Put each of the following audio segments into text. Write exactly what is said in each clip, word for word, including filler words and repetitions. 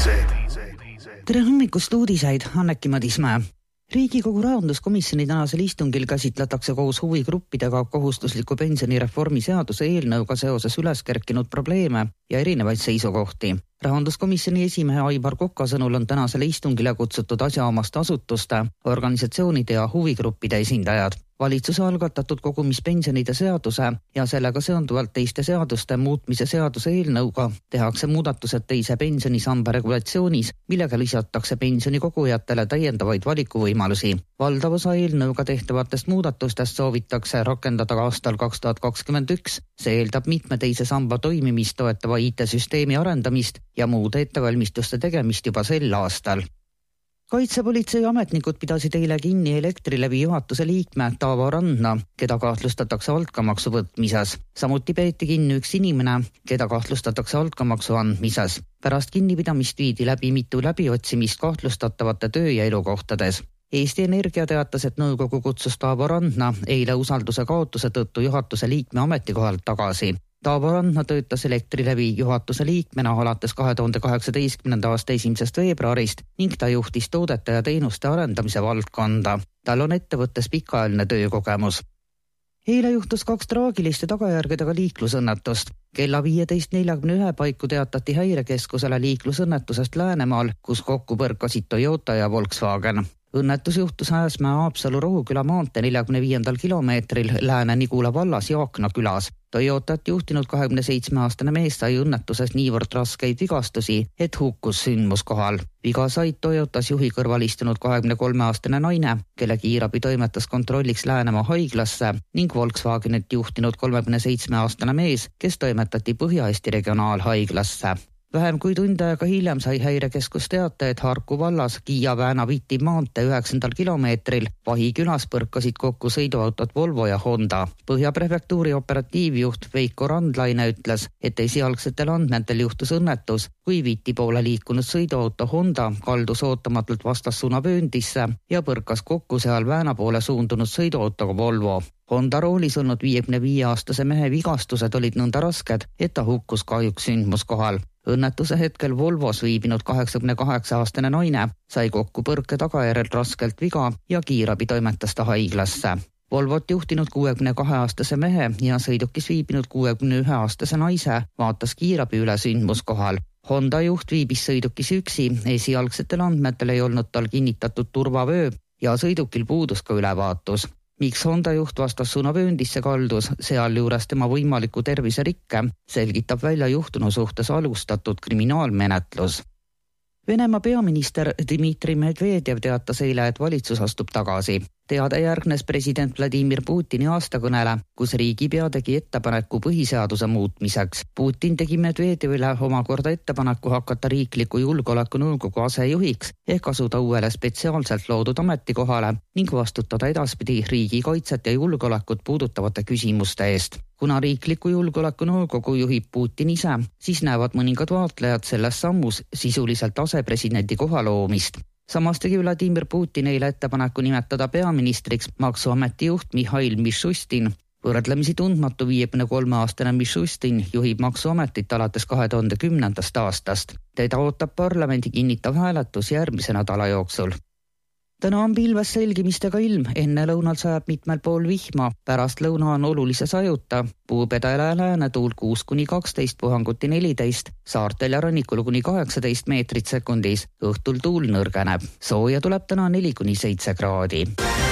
Tere hommikust uudiseid, Anneki Madismäe. Riigikogu rahanduskomisjoni tänasel istungil käsitletakse koos huvigruppidega kohustusliku pensionireformi seaduse eelnõuga seoses üles kerkinud probleeme ja erinevaid seisukohti. Rahanduskomisjoni esimehe Aivar Koka sõnul on tänasele istungile kutsutud asjaomaste asutuste, organisatsioonide ja huvigruppide esindajad. Valitsuse algatatud kogumispensionide seaduse ja sellega seonduvalt teiste seaduste muutmise seaduse eelnõuga tehakse muudatused teise pensionisamba regulatsioonis, millega lisatakse pensionikogujatele täiendavaid valikuvõimalusi. Valdav osa eelnõuga tehtavatest muudatustest soovitakse rakendada aastal kaks tuhat kakskümmend üks. See eeldab mitme teise samba toimimist toetava I T-süsteemi arendamist ja muude ettevalmistuste tegemist juba sel aastal. Kaitsepolitsei ametnikud pidasid eile kinni Elektrilevi juhatuse liikme Taavo Randna, keda kahtlustatakse altkäemaksu võtmises. Samuti peeti kinni üks inimene, keda kahtlustatakse altkäemaksu andmises. Pärast kinnipidamist viidi läbi mitu läbiotsimist kahtlustatavate töö- ja elukohtades. Eesti Energia teatas, et nõukogu kutsus Taavo Randna eile usalduse kaotuse tõttu juhatuse liikme ametikohalt tagasi. Taavo Randna töötas Elektrilevi juhatuse liikmena alates kahe tuhande kaheksateistkümnenda aasta esimesest veebruarist ning ta juhtis toodete ja teenuste arendamise valdkonda. Tal on ettevõttes pikaajaline töökogemus. Eile juhtus kaks traagiliste tagajärgedega liiklusõnnetust. Kella viieteist neljakümne ühe paiku teatati Häirekeskusele liiklusõnnetusest Läänemaal, kus kokku põrkasid Toyota ja Volkswagen. Õnnetus juhtus Hääsmäe Haapsalu Rohuküla maantee neljakümne viiendal kilomeetril Lääne-Nigula vallas Jaakna külas. Toyotat juhtinud kahekümne seitsme aastane mees sai õnnetuses niivõrd raskeid vigastusi, et hukkus sündmuskohal. Viga said Toyotas juhi kõrval istunud kahekümne kolme aastane naine, kelle kiirabi toimetas kontrolliks Läänemaa haiglasse ning Volkswagenit juhtinud kolmekümne seitsme aastane mees, kes toimetati Põhja-Eesti regionaalhaiglasse. Vähem kui tund aega hiljem sai Häirekeskus teate, et Harku vallas Kiia-Vääna-Viti maantee üheksandal kilomeetril Vahi külas põrkasid kokku sõiduautot Volvo ja Honda. Põhja-prefektuuri operatiivjuht Veiko Randlaine ütles, et esialgsetel andmetel juhtus õnnetus, kui Viti poole liikunud sõiduauto Honda kaldus ootamatult vastassuunavööndisse ja põrkas kokku seal Vääna poole suundunud sõiduautoga Volvo. Honda roolis olnud viiekümne viie aastase mehe vigastused olid nõnda rasked, et ta hukkus kahjuks sündmuskohal. Õnnetuse hetkel Volvos viibinud kaheksakümne kaheksa aastane naine sai kokku põrke tagajärjel raskelt viga ja kiirabi toimetas ta haiglasse. Volvot juhtinud kuuekümne kahe aastase mehe ja sõidukis viibinud kuuekümne ühe aastase naise vaatas kiirabi üle sündmuskohal. Honda juht viibis sõidukis üksi, esialgsetel andmetel ei olnud tal kinnitatud turvavöö ja sõidukil puudus ka ülevaatus. Miks Honda juht vastassuunavööndisse kaldus, sealjuures tema võimaliku terviserikke, selgitab välja juhtunu suhtes alustatud kriminaalmenetlus. Venemaa peaminister Dmitri Medvedev teatas eile, et valitsus astub tagasi. Teade järgnes president Vladimir Putini aastakõnele, kus riigipea tegi ettepaneku põhiseaduse muutmiseks. Putin tegi Medvedevile omakorda ettepaneku hakata riikliku julgeolekunõukogu asejuhiks ehk asuda uuele spetsiaalselt loodud ametikohale ning vastutada edaspidi riigikaitset ja julgeolekut puudutavate küsimuste eest. Kuna riikliku julgeolekunõukogu juhib Putin ise, siis näevad mõningad vaatlejad selles sammus sisuliselt asepresidendi koha loomist. Samas tegi Vladimir Putin eile ettepaneku nimetada peaministriks maksuameti juht Mihhail Mishustin. Võrdlemisi tundmatu viiekümne kolme aastane Mishustin juhib maksuametit alates kahe tuhande kümnendast aastast. Teda ootab parlamendi kinnitav hääletus järgmise nädala jooksul. Täna on pilves selgimistega ilm, enne lõunal sajab mitmel pool vihma, pärast lõuna on olulise sajuta, puupedele lääne tuul kuus kuni kaksteist, puhanguti neliteist, saartel ja rannikul kuni kaheksateist meetrit sekundis, õhtul tuul nõrgeneb. Sooja tuleb täna neli kuni seitse kraadi.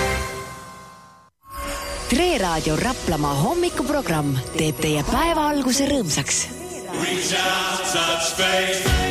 Tre Raadio Raplamaa hommikuprogramm teeb teie päeva alguse rõõmsaks. Reach out, touch faith.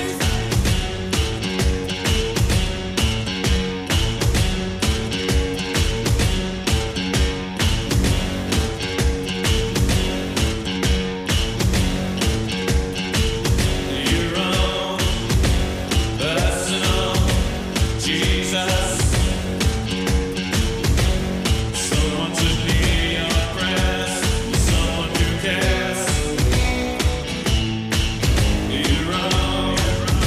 You're wrong.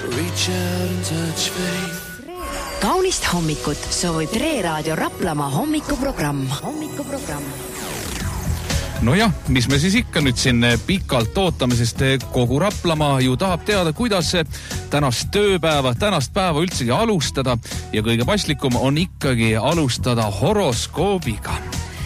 Reach out and touch faith. Kaunist hommikut soovib Tre Raadio Raplamaa hommikuprogramm. Hommikuprogramm. No jah, mis me siis ikka nüüd siin pikalt ootame, sest kogu Raplamaa ju tahab teada, kuidas tänast tööpäeva, tänast päeva üldsegi alustada ja kõige paslikum on ikkagi alustada horoskoobiga.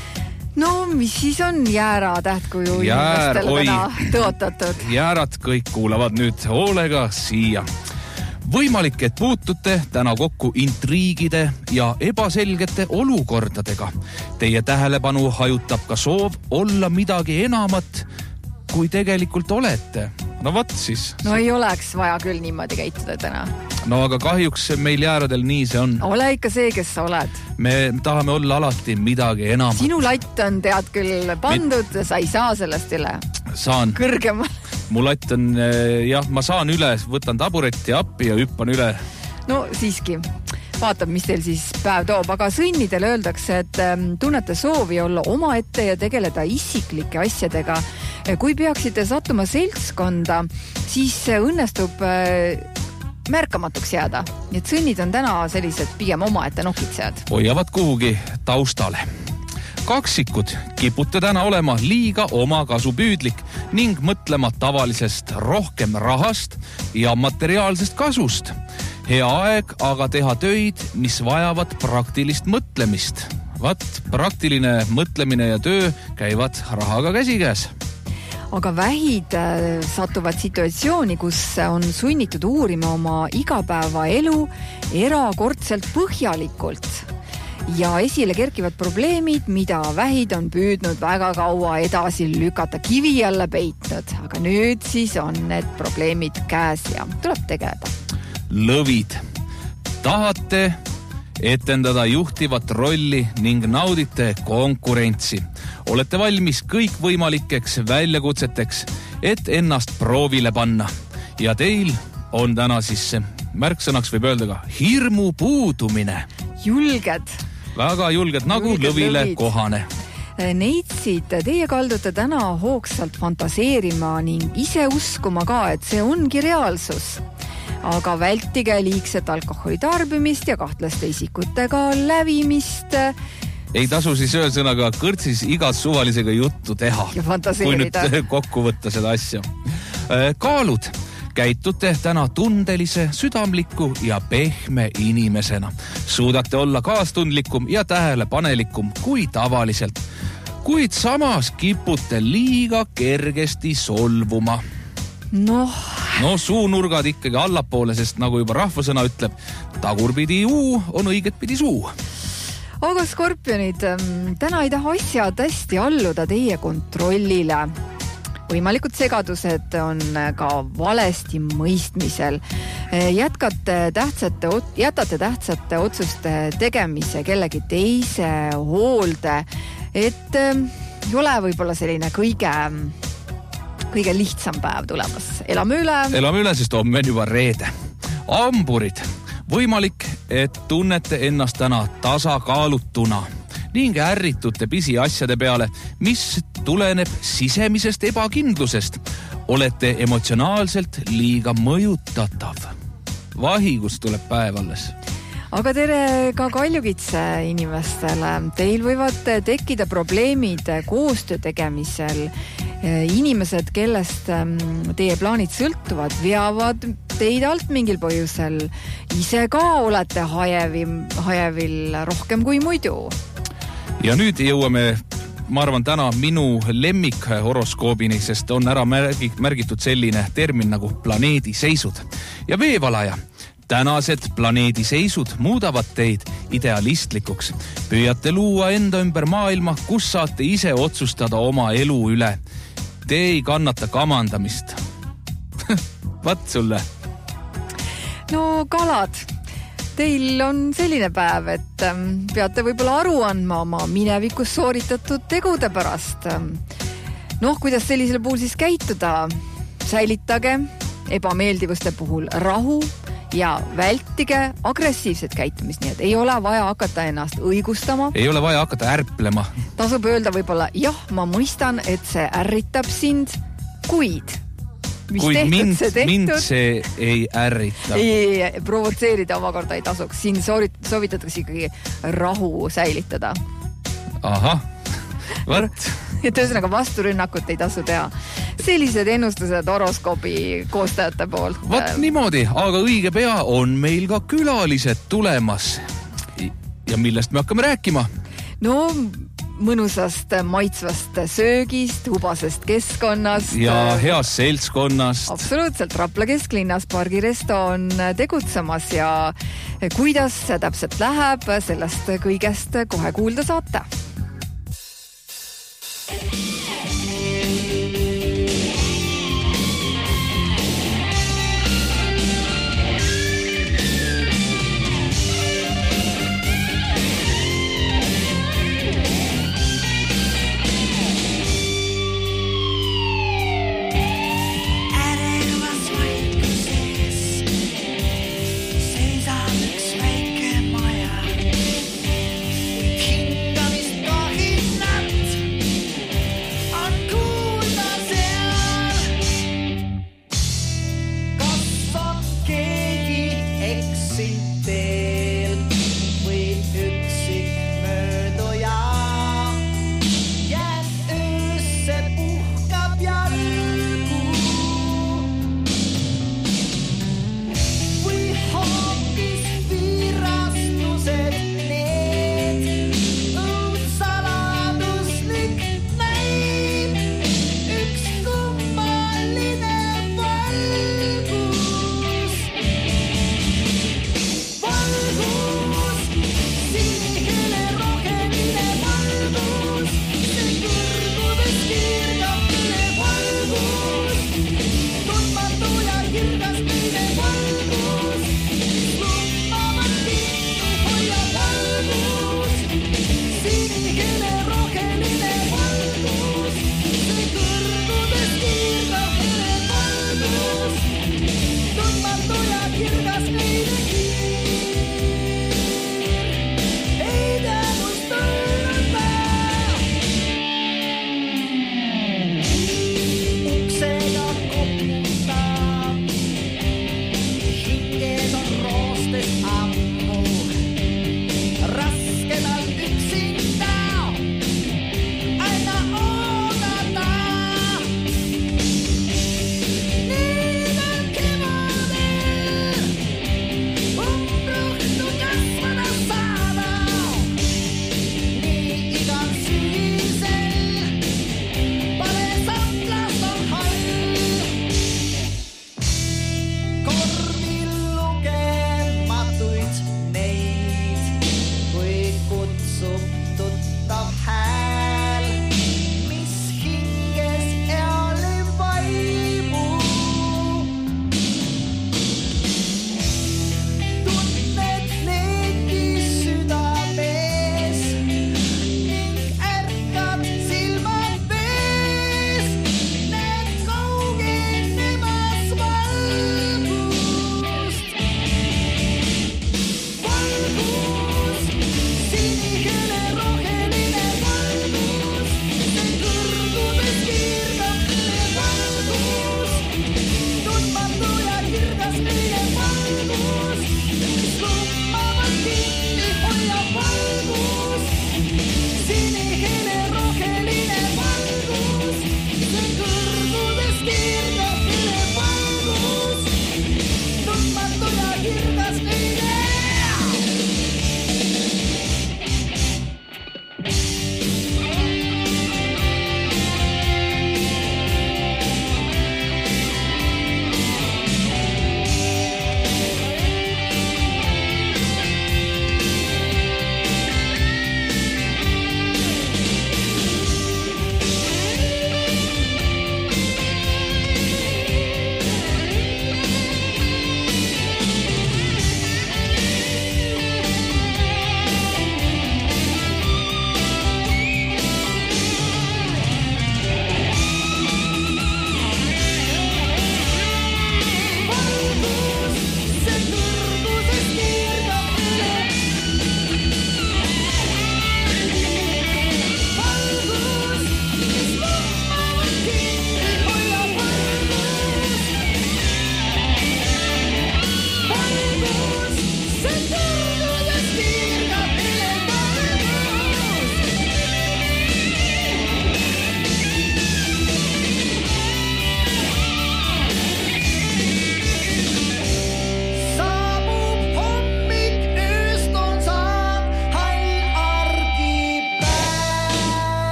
No, mis siis on jääratähtkuju Jäär, inimestele oi. täna tõotatud? Jäärad kõik kuulavad nüüd hoolega siia. Võimalik, et puutute täna kokku intriigide ja ebaselgete olukordadega. Teie tähelepanu hajutab ka soov olla midagi enamat, kui tegelikult olete. No vat siis. No ei oleks vaja küll niimoodi käituda täna. No aga kahjuks meil jääradel nii see on. Ole ikka see, kes sa oled. Me tahame olla alati midagi enamat. Sinu latt on tead küll pandud, Me... sa ei saa sellest üle. Saan. Kõrgemal. Mu latt on, jah, ma saan üle, võtan taburetti appi ja hüppan üle. No siiski. Vaatab, mis teil siis päev toob, aga sõnnidel öeldakse, et tunnete soovi olla oma ette ja tegeleda isiklike asjadega. Kui peaksite sattuma seltskonda, siis õnnestub märkamatuks jääda. Nii et sõnnid on täna sellised pigem oma ette nokitsejad. Hoiavad kuhugi taustale. Kaksikud kipute täna olema liiga oma kasupüüdlik ning mõtlema tavalisest rohkem rahast ja materiaalsest kasust. Hea aeg aga teha töid, mis vajavad praktilist mõtlemist. Vat, praktiline mõtlemine ja töö käivad rahaga käsikäes. Aga vähid satuvad situatsiooni, kus on sunnitud uurima oma igapäevaelu erakordselt põhjalikult. Ja esile kerkivad probleemid, mida vähid on püüdnud väga kaua edasi lükata, kivi alla peitnud. Aga nüüd siis on need probleemid käes ja tuleb tegeleda. Lõvid. Tahate etendada juhtivat rolli ning naudite konkurentsi. Olete valmis kõikvõimalikeks väljakutseteks, et ennast proovile panna. Ja teil on täna siis märksõnaks võib öelda ka hirmu puudumine. Julged. Väga julged, nagu julged lõvile lõvid. Kohane. Neitsid, teie kaldute täna hoogsalt fantaseerima ning ise uskuma ka, et see ongi reaalsus. Aga vältige liigset alkoholi tarbimist ja kahtlaste isikutega lävimist. Ei tasu siis ühesõnaga kõrtsis igas suvalisega juttu teha. Ja fantaseerida. Kui nüüd kokku võtta seda asja. Kaalud. Käitute täna tundelise, südamliku ja pehme inimesena. Suudate olla kaastundlikum ja tähelepanelikum kui tavaliselt. Kuid samas kipute liiga kergesti solvuma. Noh. No suunurgad ikkagi allapoole, sest nagu juba rahvasõna ütleb, tagurpidi uu on õigetpidi suu. Aga skorpionid, täna ei taha asjad hästi alluda teie kontrollile. Võimalikud segadused on ka valesti mõistmisel. Jätkate tähtsate, jätate tähtsate otsuste tegemise kellegi teise hoolde, et ei ole võib-olla selline kõige, kõige lihtsam päev tulemas. Elame üle. Elame üle, sest homme on juba reede. Amburid. Võimalik, et tunnete ennast täna tasakaalutuna ning ärritute pisiasjade peale, mis tuleneb sisemisest ebakindlusest. Olete emotsionaalselt liiga mõjutatav. Vahigus tuleb päev alles. Aga tere ka kaljukitse inimestele. Teil võivad tekkida probleemid koostöö tegemisel. Inimesed, kellest teie plaanid sõltuvad, veavad teid alt mingil põhjusel. Ise ka olete hajevil, hajevil rohkem kui muidu. Ja nüüd jõuame, ma arvan, täna minu lemmik horoskoobini, sest on ära märgitud selline termin nagu planeediseisud. Ja veevalaja. Tänased planeediseisud muudavad teid idealistlikuks. Püüate luua enda ümber maailma, kus saate ise otsustada oma elu üle. Te ei kannata kamandamist. Vat sulle. No kalad. Teil on selline päev, et peate võib-olla aru andma oma minevikus sooritatud tegude pärast. Noh, kuidas sellisel puhul siis käituda? Säilitage ebameeldivuste puhul rahu ja vältige agressiivset käitumist, nii et ei ole vaja hakata ennast õigustama. Ei ole vaja hakata ärplema. Tasub öelda võib-olla, jah, ma mõistan, et see ärritab sind, kuid mis kuid tehtud, mind, see tehtud. Mind see ei ärrita. Ei, provotseerida omakorda ei tasuks. Siin soovitatakse ikkagi rahu säilitada. Ahah, võt. Et ühesõnaga vasturünnakut ei tasu teha. Sellised ennustused horoskoobi koostajate poolt. Vat niimoodi, aga õige pea on meil ka külalised tulemas. Ja millest me hakkame rääkima? No mõnusast maitsvast söögist, hubasest keskkonnast. Ja heast seltskonnast. Absoluutselt, Rapla kesklinnas Pargiresto on tegutsemas ja kuidas see täpselt läheb, sellest kõigest kohe kuulda saate.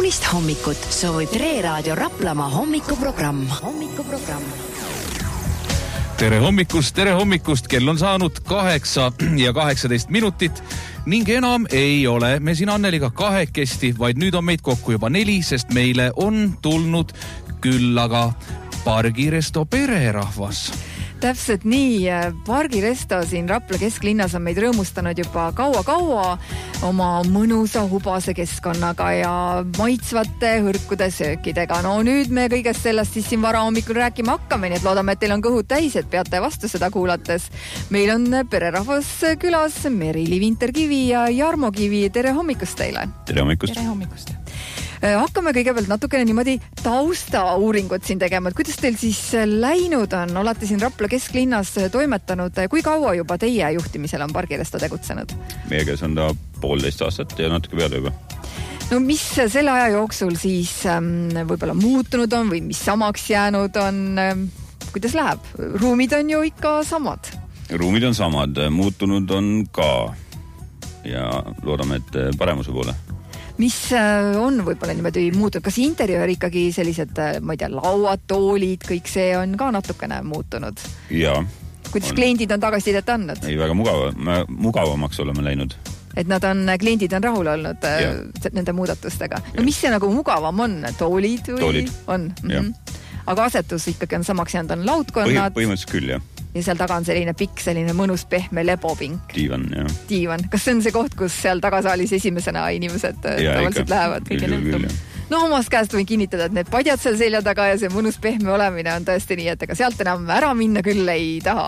kaunist hommikut soovib Tre Raadio Raplamaa hommikuprogramm. hommikuprogramm. Tere hommikust, tere hommikust, kell on saanud kaheksa ja kaheksateist minutit ning enam ei ole me siin Anneliga kahekesti, vaid nüüd on meid kokku juba neli, sest meile on tulnud küllaga Pargiresto pererahvas. Täpselt nii, Pargiresto siin Rapla kesklinnas on meid rõõmustanud juba kaua-kaua oma mõnusa hubase keskkonnaga ja maitsvate hõrkude söökidega. No nüüd me kõigest sellest siis siin vara hommikul rääkima hakkame, nii et loodame, et teil on kõhud täis, et peate vastu seda kuulates. Meil on pererahvas külas Merili Vinterkivi ja Jarmo Kivi. Tere hommikust teile! Tere hommikust! Tere hommikust! Hakkame kõigepealt natukene niimoodi tausta uuringut siin tegema, et kuidas teil siis läinud on, olete siin Rapla kesklinnas toimetanud, kui kaua juba teie juhtimisel on Pargiresto tegutsenud? Meie käes on ta poolteist aastat ja natuke peale juba. No mis selle aja jooksul siis võib-olla muutunud on või mis samaks jäänud on, kuidas läheb? Ruumid on ju ikka samad. Ruumid on samad, muutunud on ka ja loodame, et paremuse poole. Mis on võib-olla niimoodi muutunud? Kas interjöör ikkagi sellised, ma ei tea, lauad, toolid, kõik see on ka natukene muutunud? Jaa. Kuidas on. Kliendid on tagasisidet andnud? Ei, väga mugav, mugavamaks oleme läinud. Et nad on, kliendid on rahul olnud ja. Nende muudatustega. No mis see nagu mugavam on? Toolid või? Toolid. On. Mm-hmm. Aga asetus ikkagi on samaks jäänud, on laudkonnad. Põhimõtteliselt küll, jah. Ja seal taga on selline pikk, selline mõnus pehme lebopink. Diivan, jah. Diivan. Kas see on see koht, kus seal tagasaalis esimesena inimesed ja, tavaliselt lähevad? Küll, küll, küll, no omast käest võin kinnitada, et need padjad seal selja taga ja see mõnus pehme olemine on tõesti nii, et ega sealt enam ära minna küll ei taha.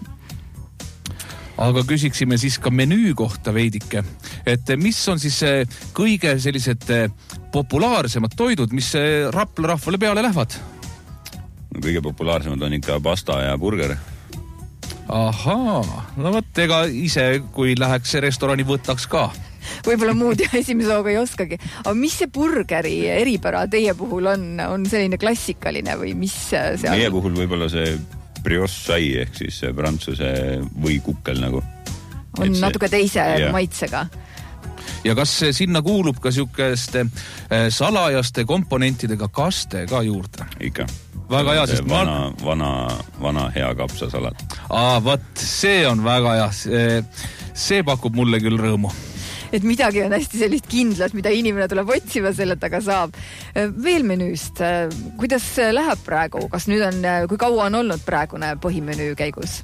Aga küsiksime siis ka menüü kohta veidike, et mis on siis kõige sellised populaarsemad toidud, mis Rapla rahvale peale lähevad? Kõige populaarsemad on ikka pasta ja burger. Ahaa, no võt, ega ise, kui läheks restorani, võtaks ka. Võib-olla muud ja esimese hooga ei oskagi. Aga mis see burgeri eripära teie puhul on? On selline klassikaline või mis seal? Meie puhul võib-olla see brioche sai, ehk siis prantsuse või kukkel nagu. On see, natuke teise ja. maitsega. Ja kas sinna kuulub ka sihukeste salajaste komponentidega kaste ka juurde? Ikka. Väga hea, sest vana, ma... vana, vana hea kapsasalat. Aa, võt, see on väga hea. See, see pakub mulle küll rõõmu. Et midagi on hästi sellist kindlat, mida inimene tuleb otsima, selle taga saab. Veel menüüst, kuidas läheb praegu? Kas nüüd on, kui kaua on olnud praegune põhimenüü käigus?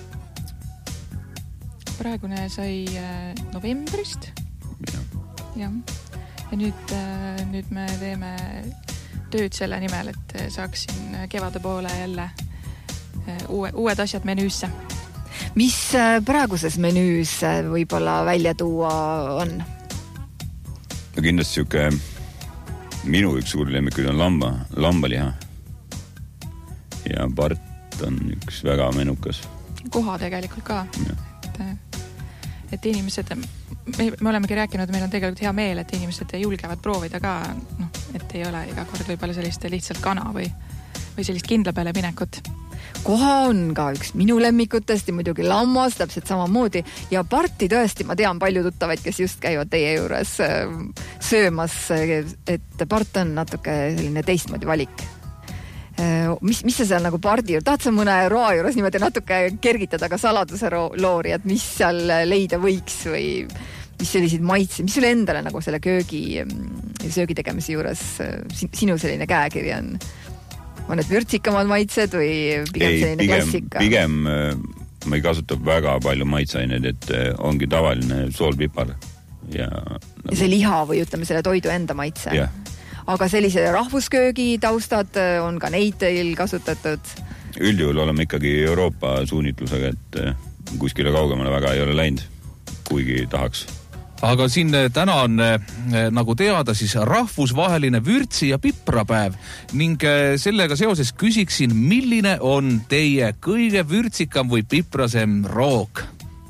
Praegune sai novembrist. Ja, ja. ja nüüd, nüüd me teeme tööd selle nimel, et saaksin kevade poole jälle uue, uued asjad menüüsse. Mis praeguses menüüs võib-olla välja tuua on? No kindlasti siuke minu üks suur lemmikuid on lamba, lambaliha. Ja part on üks väga menukas. Koha tegelikult ka. Et, et inimesed, me, me olemegi rääkinud, meil on tegelikult hea meel, et inimesed julgevad proovida ka, noh, et ei ole iga kord võib-olla sellist lihtsalt kana või, või sellist kindla peale minekut. Koha on ka üks minu lemmikutest ja muidugi lammas, täpselt samamoodi. Ja parti tõesti, ma tean palju tuttavaid, kes just käivad teie juures söömas, et part on natuke selline teistmoodi valik. Mis, mis sa seal nagu pardi juurde, tahad sa mõne roa juures niimoodi natuke kergitada ka saladuse loori, et mis seal leida võiks või mis selliseid maitse, mis sulle endale nagu selle köögi ja söögi tegemise juures sinu selline käekiri on? On need vürtsikamad maitsed või pigem ei, selline pigem, klassika? Pigem ma ei kasuta väga palju maitseaineid, et ongi tavaline soolpipar. Ja, ja see liha või ütleme selle toidu enda maitse? Yeah. Aga sellise rahvusköögi taustad on ka neid teil kasutatud? Üldjuhul oleme ikkagi Euroopa suunitlusega, et kuskile kaugemale väga ei ole läinud, kuigi tahaks. Aga siin täna on nagu teada siis rahvusvaheline vürtsi- ja piprapäev ning sellega seoses küsiksin, milline on teie kõige vürtsikam või piprasem roog?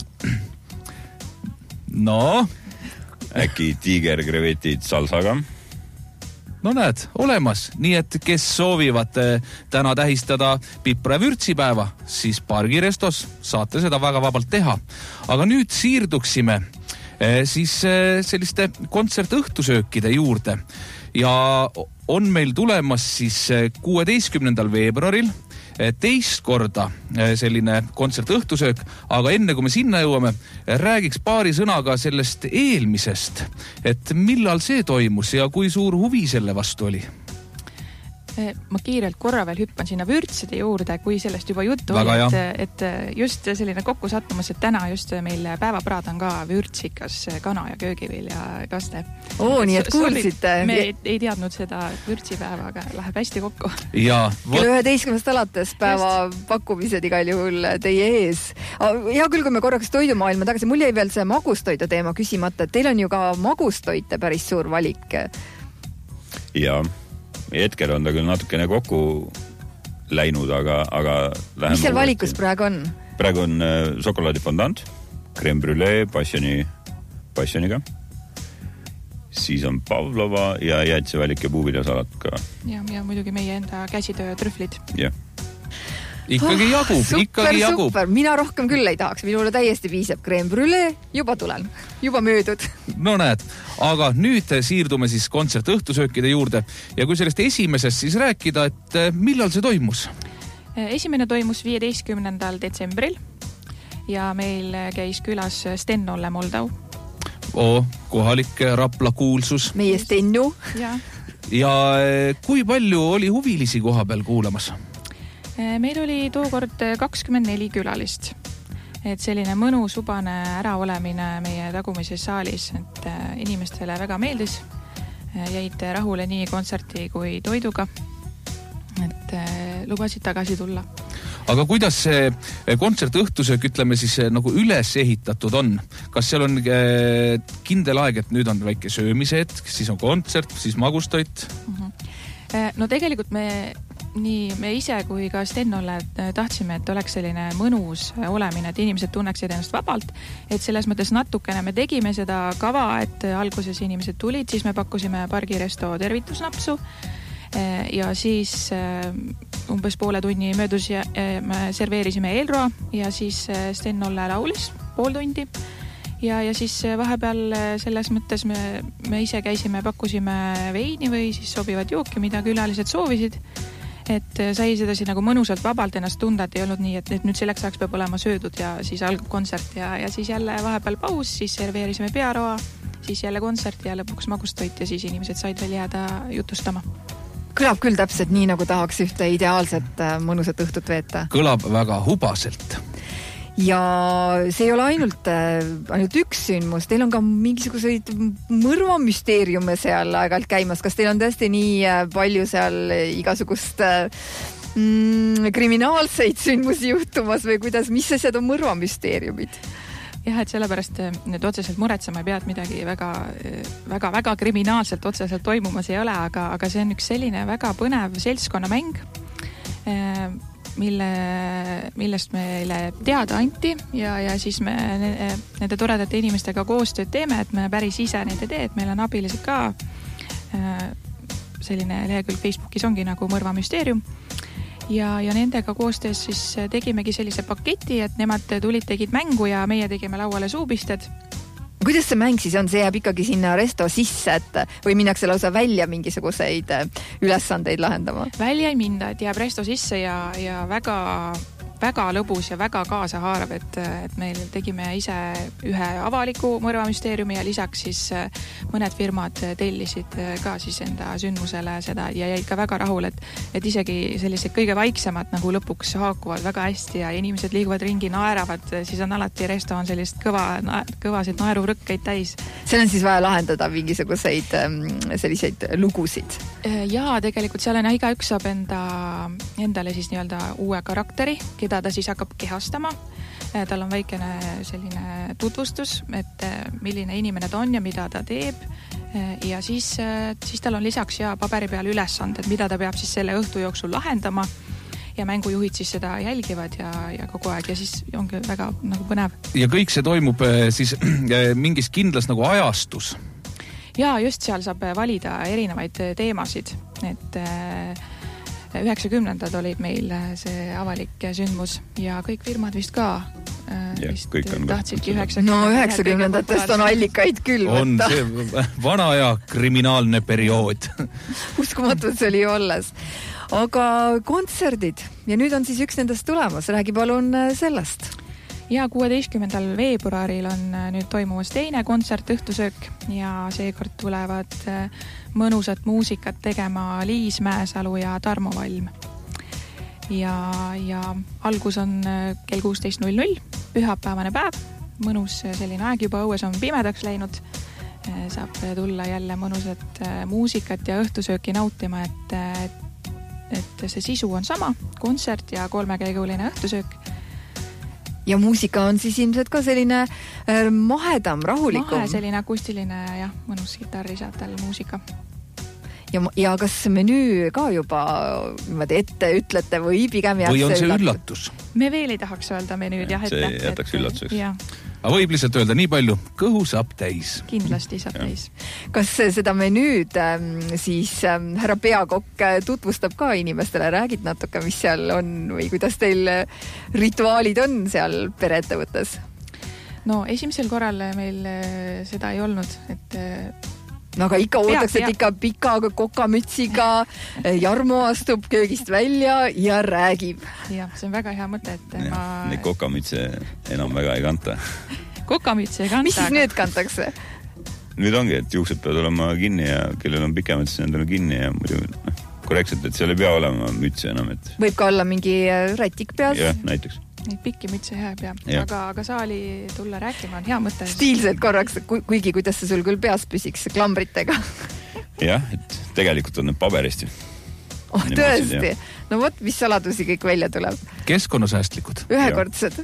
No? Äkki tiigerkrevetid salsaga? No näed, olemas. Nii et kes soovivad täna tähistada pipra- ja vürtsipäeva, siis Pargirestos saate seda väga vabalt teha. Aga nüüd siirduksime siis selliste kontsertõhtusöökide juurde. ja on meil tulemas siis kuueteistkümnendal veebruaril teist korda selline kontsertõhtusöök, aga enne kui me sinna jõuame, räägiks paari sõnaga sellest eelmisest, et millal see toimus ja kui suur huvi selle vastu oli? Ma kiirelt korra veel hüppan sinna vürtside juurde, kui sellest juba juttu Väga oli, et, et just selline kokku sattumus, et täna just meil päevapraad on ka vürtsikas kana ja köögivilja kaste. Oo, nii et kuulsite. Me ei, ei teadnud seda vürtsipäeva, aga läheb hästi kokku. Ja, Kell üheteistkümnest alates päeva just. Pakkumised igal juhul teie ees. Hea küll, kui me korraks toidumaailma tagasi, mul jäi veel see magustoidu teema küsimata, et teil on ju ka magustoite päris suur valik. Jaa. Hetkel on ta küll natukene kokku läinud, aga, aga mis seal valikus praegu on? Praegu on äh, šokolaadifondant, crème brûlée passioni, passioniga. Siis on Pavlova ja jäätisevalik ja puuviljasalat ka. Ja, ja muidugi meie enda käsitöö trühvlid. Jah. Ikkagi jagub, super, ikkagi jagub. Super, mina rohkem küll ei tahaks, minule täiesti piisab crème brûlée, juba tulen, juba möödud. No näed, aga nüüd siirdume siis kontsertõhtusöökide juurde ja kui sellest esimesest siis rääkida, et millal see toimus? Esimene toimus viieteistkümnendal detsembril ja meil käis külas Sten-Olle Moldau. Oo, kohalik Rapla kuulsus. Meie Stennu. Ja. ja kui palju oli huvilisi koha peal kuulamas? Meil oli tookord kakskümmend neli külalist, et selline mõnus ubane äraolemine meie tagumises saalis, et inimestele väga meeldis, jäid rahule nii kontserti kui toiduga, et lubasid tagasi tulla. Aga kuidas see kontsertõhtusöök, ütleme siis, nagu üles ehitatud on? Kas seal on kindel aeg, et nüüd on väike söömise hetk, siis on kontsert, siis magustoit? No tegelikult me nii me ise kui ka Sten-Olle tahtsime, et oleks selline mõnus olemine, et inimesed tunneksid ennast vabalt, et selles mõttes natukene me tegime seda kava, et alguses inimesed tulid, siis me pakkusime Pargiresto tervitusnapsu ja siis umbes poole tunni möödus ja me serveerisime eelroa ja siis Sten-Olle laulis pool tundi ja, ja siis vahepeal selles mõttes me, me ise käisime, pakkusime veini või siis sobivad jooki, mida külalised soovisid. Et sai sedasi nagu mõnusalt vabalt ennast tunda, et ei olnud nii, et, et nüüd selleks ajaks peab olema söödud ja siis algab kontsert ja, ja siis jälle vahepeal paus, siis serveerisime pearoa, siis jälle kontsert ja lõpuks magustoit ja siis inimesed said veel jääda jutustama. Kõlab küll täpselt nii, nagu tahaks ühte ideaalset mõnusat õhtut veeta. Kõlab väga hubaselt. Ja see ei ole ainult, ainult üks sündmus, teil on ka mingisuguseid mõrvamüsteeriume seal aeg-ajalt käimas. Kas teil on tõesti nii palju seal igasugust mm, kriminaalseid sündmusi juhtumas või kuidas, mis asjad on mõrvamüsteeriumid? Jah, et sellepärast nüüd otseselt muretsema ei pea, et midagi väga, väga, väga kriminaalselt otseselt toimumas ei ole, aga, aga see on üks selline väga põnev seltskonnamäng, mille, millest meile teada anti ja, ja siis me nende toredate inimestega koostööd teeme, et me päris ise neid ei tee, et meil on abilised ka. Selline lehekülg Facebookis ongi nagu mõrvamüsteerium ja, ja nendega koostöös siis tegimegi sellise paketi, et nemad tulid, tegid mängu ja meie tegime lauale suupisted. Kuidas see mäng siis on? See jääb ikkagi sinna resto sisse, et või minnakse lausa välja mingisuguseid ülesandeid lahendama? Välja ei minda, et jääb resto sisse ja, ja väga, väga lõbus ja väga kaasahaarav, et, et meil tegime ise ühe avaliku mõrvamüsteeriumi ja lisaks siis mõned firmad tellisid ka siis enda sündmusele seda ja jäid ka väga rahul, et, et isegi sellised kõige vaiksemad nagu lõpuks haakuvad väga hästi ja inimesed liiguvad ringi, naeravad, siis on alati resto on sellist kõva, kõvasid naerurõkkeid täis. Seal on siis vaja lahendada mingisuguseid selliseid lugusid? Jaa, tegelikult seal on igaüks saab enda, endale siis nii-öelda uue karakteri, keda ta siis hakkab kehastama. Tal on väikene selline tutvustus, et milline inimene ta on ja mida ta teeb. Ja siis, siis tal on lisaks ja paberi peal ülesanded, mida ta peab siis selle õhtu jooksul lahendama. Ja mängujuhid siis seda jälgivad ja, ja kogu aeg ja siis ongi väga nagu põnev. Ja kõik see toimub siis mingis kindlas nagu ajastus? Ja just seal saab valida erinevaid teemasid, et üheksakümnendad olid meil see avalik sündmus ja kõik firmad vist ka Ja, kõik on tahtsidki üheksakümnendatest. No üheksakümnendatest on allikaid küll võtta. On see vana ja kriminaalne periood. Uskumatud see oli olles. Aga kontserdid ja nüüd on siis üks nendest tulemas. Räägi palun sellest. Ja kuueteistkümnendal veebruaril on nüüd toimumas teine kontsert õhtusöök ja seekord tulevad mõnusat muusikat tegema Liis Mäesalu ja Tarmo Valm. Ja, ja algus on kell kuusteist null null, pühapäevane päev, mõnus selline aeg, juba õues on pimedaks läinud, saab tulla jälle mõnusat muusikat ja õhtusööki nautima, et, et see sisu on sama, kontsert ja kolmekäiguline õhtusöök. Ja muusika on siis ilmselt ka selline mahedam, rahulikum. Mahe, selline akustiline, jah, mõnus gitarrisaatel muusika. Ja, ja kas menüü ka juba ette ütlete või pigem jääb või on see üllatus? Me veel ei tahaks öelda menüüd jah ette. See jätaks üllatuseks. Aga võib lihtsalt öelda nii palju, kõhu saab täis. Kindlasti saab täis. Kas seda menüüd siis härra Peakokk tutvustab ka inimestele? Räägid natuke, mis seal on või kuidas teil rituaalid on seal pereettevõttes? No esimesel korral meil seda ei olnud, et no aga ikka ootaks, et ikka pika kokamütsiga Jarmo astub köögist välja ja räägib. Jah, see on väga hea mõte, et ja, ma... Neid kokamütse enam väga ei kanta. Kokamütse ei kanta. Mis siis nüüd kantakse? Nüüd ongi, et juuksed peavad olema kinni ja kellel on pikemad, siis nendel on kinni ja muidu no, korrektselt, et seal ei pea olema mütse enam. Et... Võib ka olla mingi rätik peas? Jah, näiteks. Neid pikki mütse hea pea, aga, aga saali tulla rääkima on hea mõte. Stiilselt korraks, ku, kuigi kuidas see sul küll peas püsiks klambritega. Jah, et tegelikult on need paberist. Oh, tõesti. No vot, mis saladusi kõik välja tuleb. Keskkonnasäästlikud. Ühekordsed.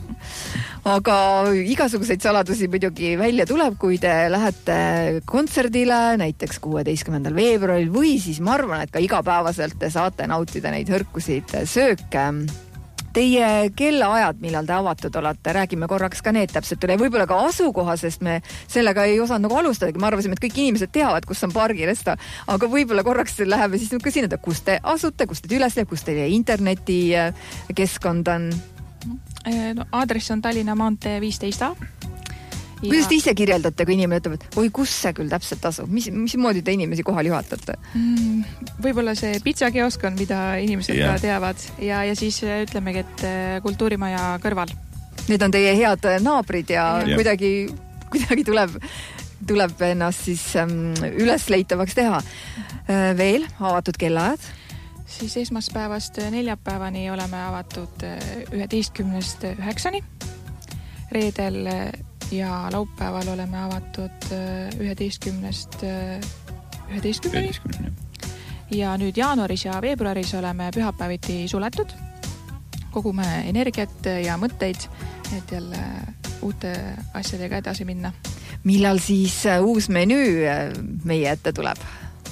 Aga igasuguseid saladusi muidugi välja tuleb, kui te lähete kontserdile, näiteks kuueteistkümnendal veebruaril või siis ma arvan, et ka igapäevaselt te saate nautida neid hõrkusid sööke. Teie kellaajad, millal te avatud olete, räägime korraks ka need täpselt üle. Võib-olla ka asukoha, sest me sellega ei osanud nagu alustadagi. Me arvasime, et kõik inimesed teavad, kus on pargiresta. Aga võib-olla korraks läheme siis ka sinna, kus te asute, kus te üles läheb, kus teie interneti keskkond on? No, aadress on Tallinna maantee viisteist A. Ja... Kuidas te ise kirjeldate, kui inimene ütleb, et oi, kus see küll täpselt asub? Mis, mis moodi te inimesi kohal juhatate? Mm, võib-olla see pitsakiosk on, mida inimesed yeah. ka teavad. Ja, ja siis ütlemegi, et kultuurimaja kõrval. Need on teie head naabrid ja yeah. kuidagi, kuidagi tuleb, tuleb ennast siis um, ülesleitavaks teha. Uh, veel avatud kellaajad? Siis esmaspäevast neljapäevani oleme avatud üheteistkümnest üheksani. Reedel ja laupäeval oleme avatud üheteistkümnest üheteistkümneni. Ja nüüd jaanuaris ja veebruaris oleme pühapäeviti suletud. Kogume energiat ja mõtteid, et jälle uute asjadega edasi minna. Millal siis uus menüü meie ette tuleb?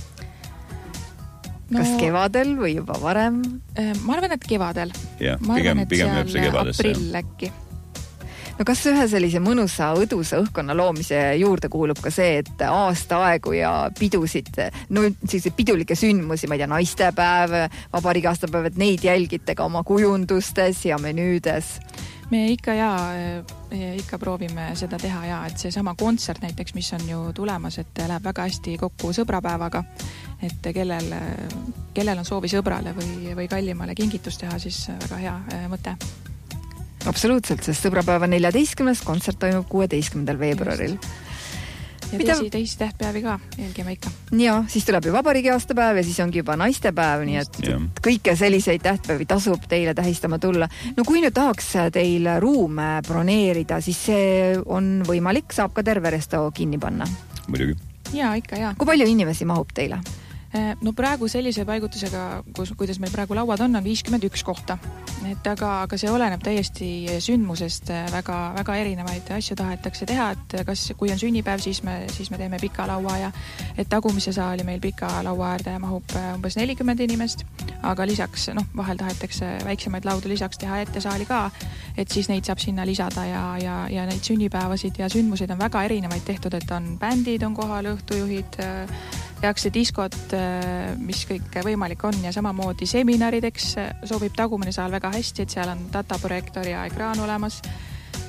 Kas no, kevadel või juba varem? Ma arvan, et kevadel. Ja, ma arvan, pigem, et pigem seal kevadesse, aprill äkki. No kas ühe sellise mõnusa õdusa õhkkonna loomise juurde kuulub ka see, et aasta aegu ja pidusid, no sellised pidulikke sündmusi, ma ei tea, naistepäev, vabariigi aastapäev, et neid jälgite ka oma kujundustes ja menüüdes? Me ikka ja ikka proovime seda teha ja, et see sama kontsert näiteks, mis on ju tulemas, et läheb väga hästi kokku sõbrapäevaga, et kellel, kellel on soovi sõbrale või, või kallimale kingitust teha, siis väga hea mõte. Absoluutselt, sest sõbrapäeva neljateistkümnes kontsert toimub kuueteistkümnendal veebruaril. Ja Mida... teisi, teisi tähtpäevi ka jälgime ikka. Ja, siis tuleb ju vabariigi aastapäev ja siis ongi juba naistepäev, nii et ja. Kõike selliseid tähtpäevi tasub teile tähistama tulla. No kui nüüd tahaks teil ruume broneerida, siis see on võimalik, saab ka terve resto kinni panna. Muidugi. Ja, ikka ja. Kui palju inimesi mahub teile? No praegu sellise paigutusega, kus, kuidas meil praegu lauad on, on viiskümmend üks kohta. Et aga, aga see oleneb täiesti sündmusest, väga, väga erinevaid asju tahetakse teha, et kas, kui on sünnipäev, siis me, siis me teeme pika laua ja et tagumise saali meil pika laua äärde mahub umbes nelikümmend inimest, aga lisaks, noh, vahel tahetakse väiksemaid laudu lisaks teha ette saali ka, et siis neid saab sinna lisada ja, ja, ja neid sünnipäevasid ja sündmuseid on väga erinevaid tehtud, et on bändid, on kohal õhtujuhid, tehakse diskot, mis kõik võimalik on ja samamoodi seminarideks sobib tagumine saal väga hästi, et seal on dataprojektor ja ekraan olemas.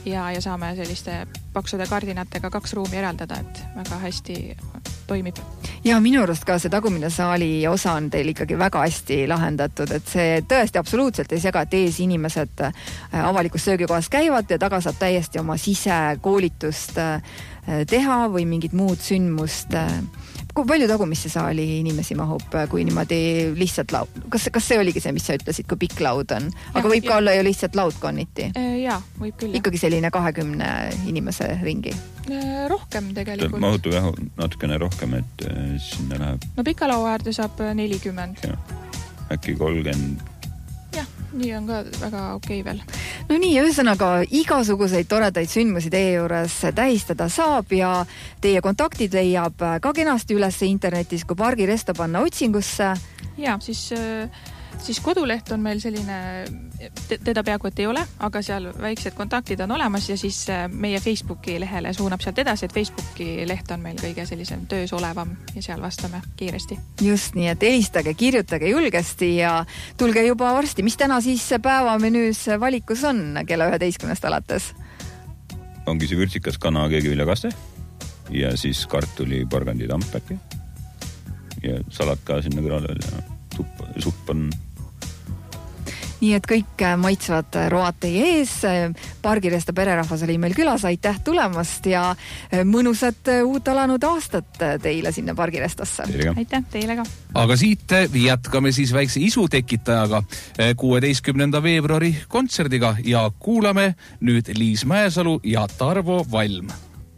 ja, ja saame selliste paksude kardinatega kaks ruumi eraldada, et väga hästi toimib. Ja minu arust ka see tagumine saali osa on teil ikkagi väga hästi lahendatud, et see tõesti absoluutselt ei sega, et ees inimesed avalikus söögikohas käivad ja taga saab täiesti oma sisekoolitust teha või mingit muud sündmust. Kui palju tagumisse saali inimesi mahub, kui niimoodi lihtsalt laud? Kas, kas see oligi see, mis sa ütlesid, kui pikk laud on? Aga ja, võib ka ja. olla ju lihtsalt laud konniti? Jaa, võib küll. Ikkagi selline kahekümne inimese ringi? Rohkem tegelikult. Mahutu jah, natukene rohkem, et sinna läheb. No pika laua äärde saab nelikümmend. Ja. Äkki kolmkümmend. Jah, nii on ka väga okei veel. No nii, ühesõnaga igasuguseid toredaid sündmusi teie juures tähistada saab ja teie kontaktid leiab ka kenasti üles internetis, kui Pargiresto panna otsingusse. Ja, siis, siis koduleht on meil selline, teda peaaegu et ei ole, aga seal väiksed kontaktid on olemas ja siis meie Facebooki lehele suunab sealt edasi, et Facebooki leht on meil kõige sellisem töös olevam ja seal vastame kiiresti. Just nii, et helistage, kirjutage julgesti ja tulge juba varsti. Mis täna siis päevamenüüs valikus on kella üheteistkümnest alates? Ongi see vürtsikas kana keegiviljakaste ja siis kartuli porgandi tampärki ja salat ka sinna kõrvale ja supp, supp on. Nii et kõik maitsvad road teie ees. Pargiresto pererahvas oli meil külas, aitäh tulemast ja mõnusat uut alanud aastat teile sinna Pargirestosse. Aitäh teile ka. Aga siit jätkame siis väikse isu tekitajaga kuueteistkümnenda veebruari kontserdiga ja kuulame nüüd Liis Mäesalu ja Tarvo Valm.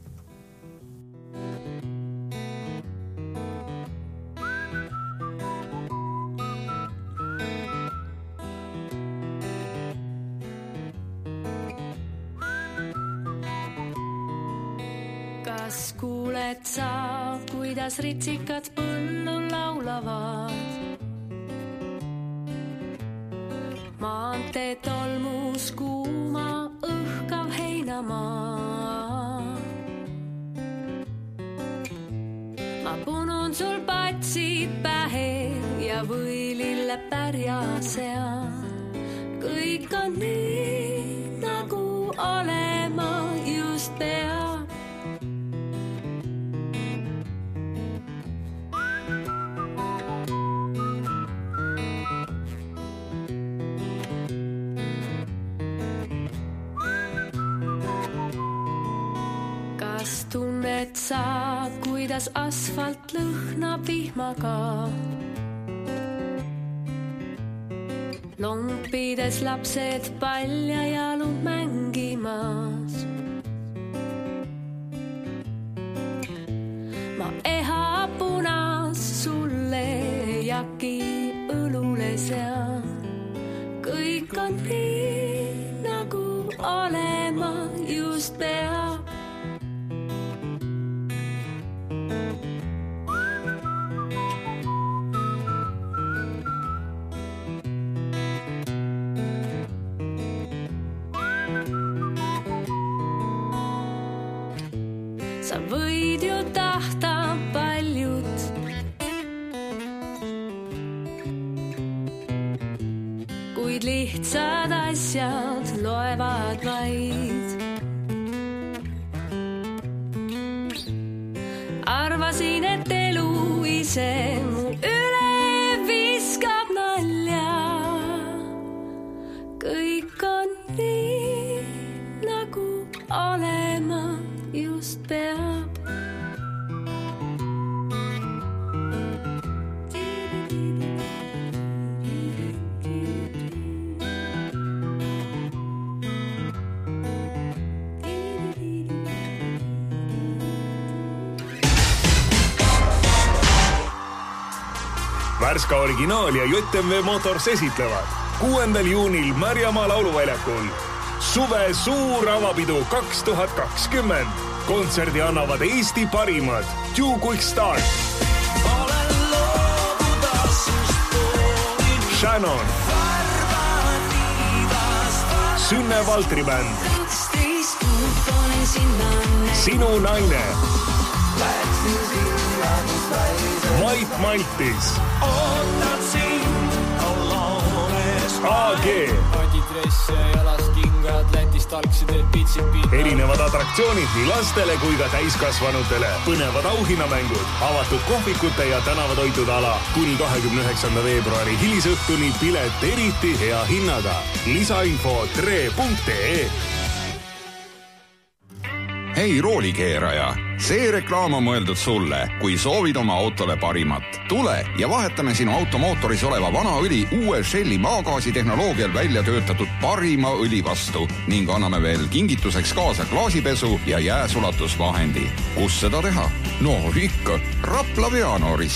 Kas kuuled sa, kuidas ritsikad põllu laulavad? Maantee tolmus kuuma õhkav heinamaa. Ma punun sul patsid pähe ja võilille pärja sean. Kõik on nii, nagu olema just peab. Tunned sa, kuidas asfalt lõhnab vihmaga. Lompides lapsed palja jalu mängimas. Ma eha punas sulle jaki õlule sean. Kõik on nii, nagu olema just peab. Sa võid ju tahta paljut, kuid lihtsad asjad loevad vaid. Arvasin, et elu ise mu üle viskab nalja. Kõik on nii, nagu olema just peab. Värska originaal ja J M V Motors esitlevad kuuendal juunil Märjamaa lauluväljakul suve suur avapidu kaks tuhat kakskümmend. Kontserdi annavad Eesti parimad Two Quick Start, Shannon, Sünne Valtri bänd, Sinu naine, Mait Maltis, A G, rongad Lätist algsid need pitsid pinna. Erinevad atraktsioonid nii lastele kui ka täiskasvanutele. Põnevad auhinnamängud, avatud kohvikute ja tänavatoitude ala. Kuni kahekümne üheksanda veebruari hilisõhtuni pilet eriti hea hinnaga. Lisainfo tre punkt ee. Hei roolikeeraja, see reklaam on mõeldud sulle, kui soovid oma autole parimat. Tule ja vahetame sinu automootoris oleva vana õli uue Shelli maagaasi tehnoloogial välja töötatud parima õli vastu ning anname veel kingituseks kaasa klaasipesu ja jääsulatusvahendi. Kus seda teha? No ikka, Rapla Veanooris.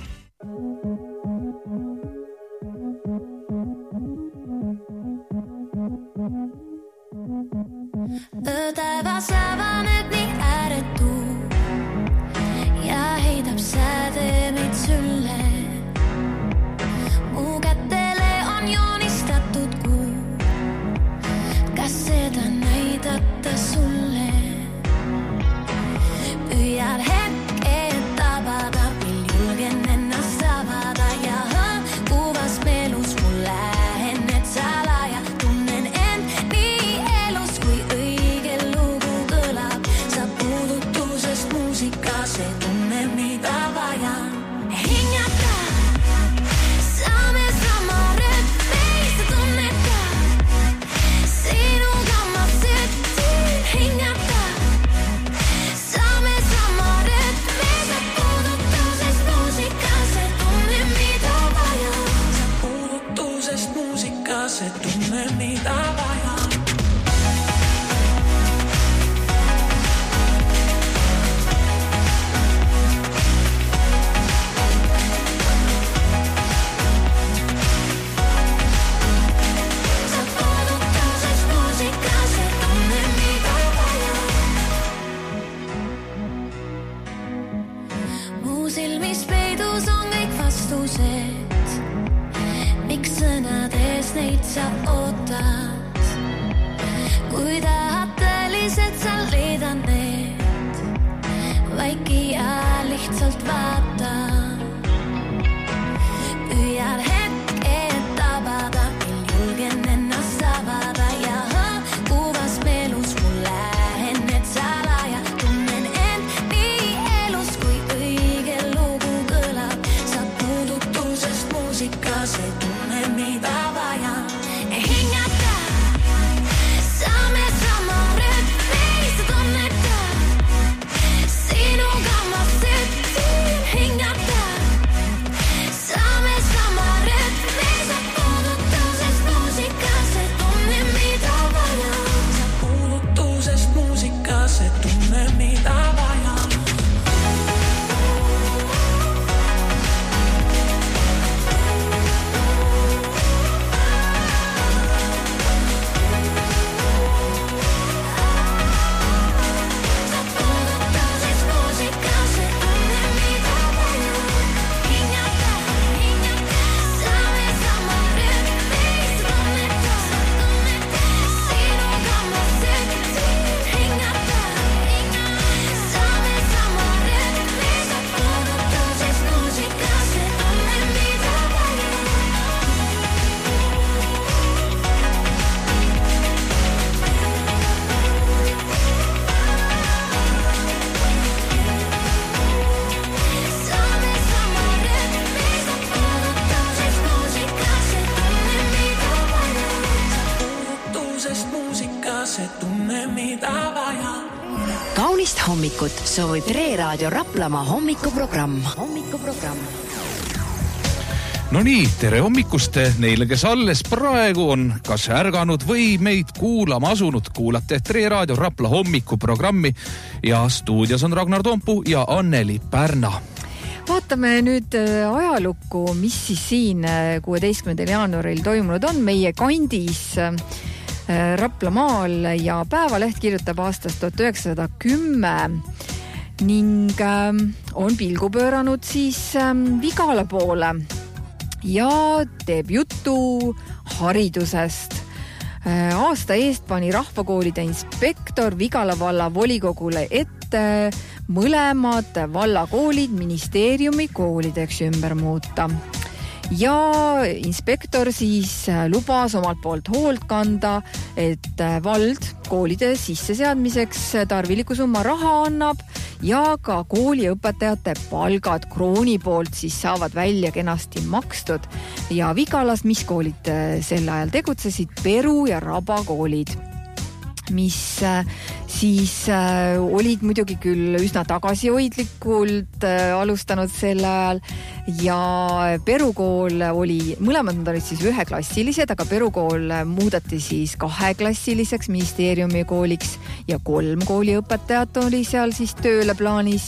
Öötaevas avaneb nii ääretu ja heidab säde meid sülle. Mu kätele on joonistatud kuu. Kas seda näidata sulle? Püüan hetke tabada, mil julgen ennast avada ja kuvas meelus mul lähen need salaja. Tunnen end nii elus kui õige lugu kõlab. Sa puudutusest muusika, see tunne mida vajan. Hingata, saame sama rütmi, sa tunneta. Sinuga ma sütin, hingata. Saame sama rütmi, sa puudutusest muusika, see tunne mida vajan. Sa puudutusest muusika, see tunne mida vajan. Mu silmis peidus on kõik vastused. Miks sõnades neid sa ootad? Kui tahad tõeliselt sa leidan need. Vaiki ja lihtsalt vaata. Püüan hetke tabada, mil julgen ennast avada ja kuvas meelus mul lähen need salaja. Tunnen end nii elus kui õige lugu kõlab. Sa puudutusest muusika, see tunne mida vajan. Hingata, saame sama rütmi, sa tunneta. Sinuga ma sütin, hingata. Saame sama rütmi, sa puudutusest muusika, see tunne mida vajan. Sa puudutusest muusika, see tunne mida vajan. Kaunist hommikut soovib Tre Raadio Raplamaa hommikuprogramm. hommikuprogramm. No nii, tere hommikust neile, kes alles praegu on kas ärganud või meid kuulama asunud. Kuulate Tre Raadio Rapla hommikuprogrammi ja stuudios on Ragnar Toompuu ja Anneli Pärna. Vaatame nüüd ajalukku, mis siis siin kuueteistkümnendal jaanuaril toimunud on meie kandis Raplamaal ja Päevaleht kirjutab aastast tuhat üheksasada kümme ning on pilgu pööranud siis Vigala poole ja teeb juttu haridusest. Aasta eest pani rahvakoolide inspektor Vigala valla volikogule ette mõlemad vallakoolid ministeeriumi koolideks ümber muuta. ja inspektor siis lubas omalt poolt hoolt kanda, et vald koolide sisseseadmiseks tarviliku summa raha annab ja ka kooliõpetajate palgad krooni poolt siis saavad välja kenasti makstud. Ja Vigalas, mis koolid sel ajal tegutsesid, Peru ja Raba koolid, mis siis olid muidugi küll üsna tagasihoidlikult alustanud sel ajal ja Peru kool oli, mõlemad nad olid siis üheklassilised, aga Peru kool muudati siis kaheklassiliseks ministeeriumi kooliks ja kolm kooliõpetajat oli seal siis tööle plaanis